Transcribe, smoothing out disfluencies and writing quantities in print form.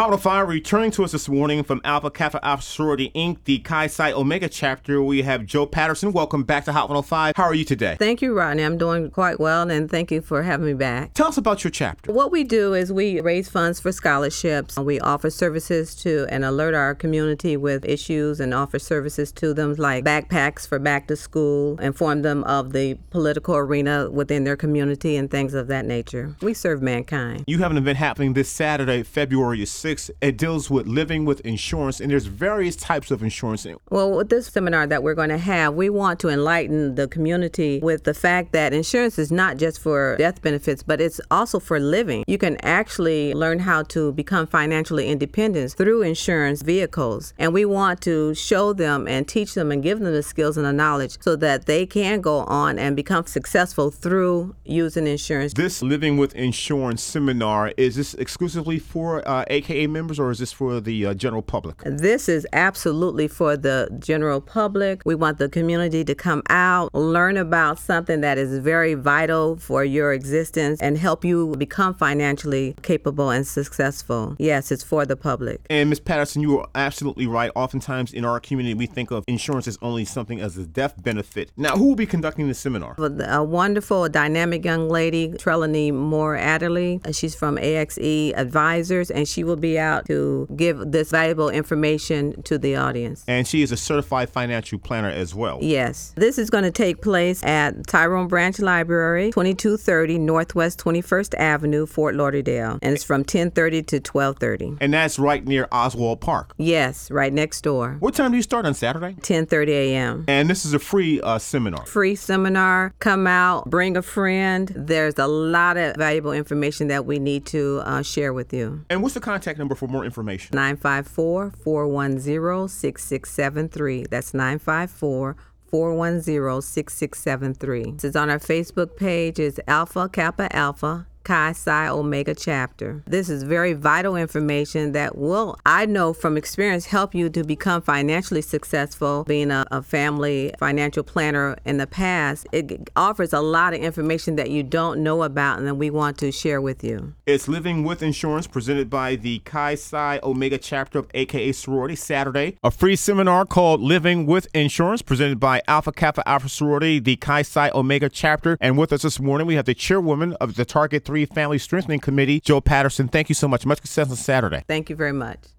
Hot 105 returning to us this morning from Alpha Kappa Alpha Sorority Inc., the Chi Psi Omega chapter. We have Joe Patterson. Welcome back to Hot 105. How are you today? Thank you, Rodney. I'm doing quite well, and thank you for having me back. Tell us about your chapter. What we do is we raise funds for scholarships. We offer services to and alert our community with issues and offer services to them like backpacks for back to school, inform them of the political arena within their community and things of that nature. We serve mankind. You have an event happening this Saturday, February 6th. It deals with living with insurance, and there's various types of insurance. Well, with this seminar that we're going to have, we want to enlighten the community with the fact that insurance is not just for death benefits, but it's also for living. You can actually learn how to become financially independent through insurance vehicles. And we want to show them and teach them and give them the skills and the knowledge so that they can go on and become successful through using insurance. This Living with Insurance seminar, is this exclusively for AKA members, or is this for the general public? This is absolutely for the general public. We want the community to come out, learn about something that is very vital for your existence and help you become financially capable and successful. Yes, it's for the public. And Ms. Patterson, you are absolutely right. Oftentimes in our community, we think of insurance as only something as a death benefit. Now, who will be conducting the seminar? A wonderful, dynamic young lady, Trelawney Moore Adderley. She's from AXE Advisors, and she will be out to give this valuable information to the audience. And she is a certified financial planner as well. Yes. This is going to take place at Tyrone Branch Library, 2230 Northwest 21st Avenue, Fort Lauderdale. And it's from 10:30 to 12:30. And that's right near Oswald Park. Yes, right next door. What time do you start on Saturday? 10:30 a.m. And this is a free seminar. Free seminar. Come out, bring a friend. There's a lot of valuable information that we need to share with you. And what's the contact number for more information? 954-410-6673. That's 954-410-6673. This is on our Facebook page. It's Alpha Kappa Alpha Chi Psi Omega chapter. This is very vital information that will, I know from experience, help you to become financially successful. Being a family financial planner in the past, it offers a lot of information that you don't know about and that we want to share with you. It's Living with Insurance, presented by the Chi Psi Omega chapter of AKA Sorority, Saturday. A free seminar called Living with Insurance, presented by Alpha Kappa Alpha Sorority, the Chi Psi Omega chapter. And with us this morning, we have the chairwoman of the Target 3 Family Strengthening Committee, Joe Patterson. Thank you so much. Much success on Saturday. Thank you very much.